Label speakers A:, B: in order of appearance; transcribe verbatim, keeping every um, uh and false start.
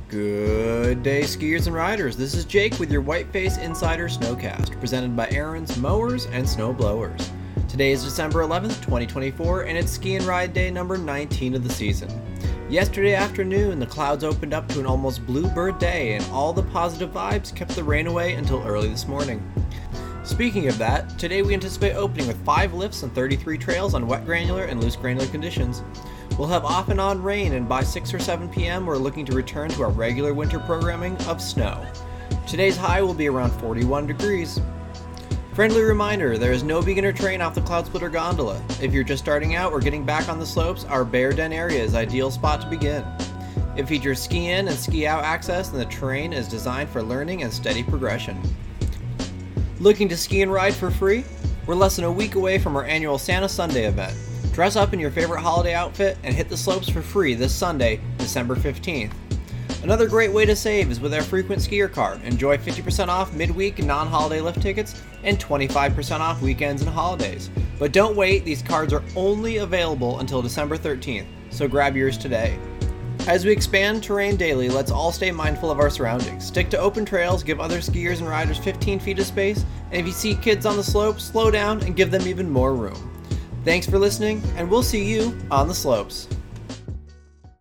A: Good day, skiers and riders. This is Jake with your Whiteface Insider Snowcast, presented by Aaron's Mowers and Snow Blowers. Today is December eleventh, twenty twenty-four, and it's ski and ride day number nineteen of the season. Yesterday afternoon, the clouds opened up to an almost bluebird day, and all the positive vibes kept the rain away until early this morning. Speaking of that, today we anticipate opening with five lifts and thirty-three trails on wet granular and loose granular conditions. We'll have off and on rain, and by six or seven p.m. we're looking to return to our regular winter programming of snow. Today's high will be around forty-one degrees. Friendly reminder, there is no beginner terrain off the Cloud Splitter Gondola. If you're just starting out or getting back on the slopes, our Bear Den area is the ideal spot to begin. It features ski in and ski out access, and the terrain is designed for learning and steady progression. Looking to ski and ride for free? We're less than a week away from our annual Santa Sunday event. Dress up in your favorite holiday outfit and hit the slopes for free this Sunday, December fifteenth. Another great way to save is with our frequent skier card. Enjoy fifty percent off midweek and non-holiday lift tickets and twenty-five percent off weekends and holidays. But don't wait, these cards are only available until December thirteenth, so grab yours today. As we expand terrain daily, let's all stay mindful of our surroundings. Stick to open trails, give other skiers and riders fifteen feet of space, and if you see kids on the slope, slow down and give them even more room. Thanks for listening, and we'll see you on the slopes.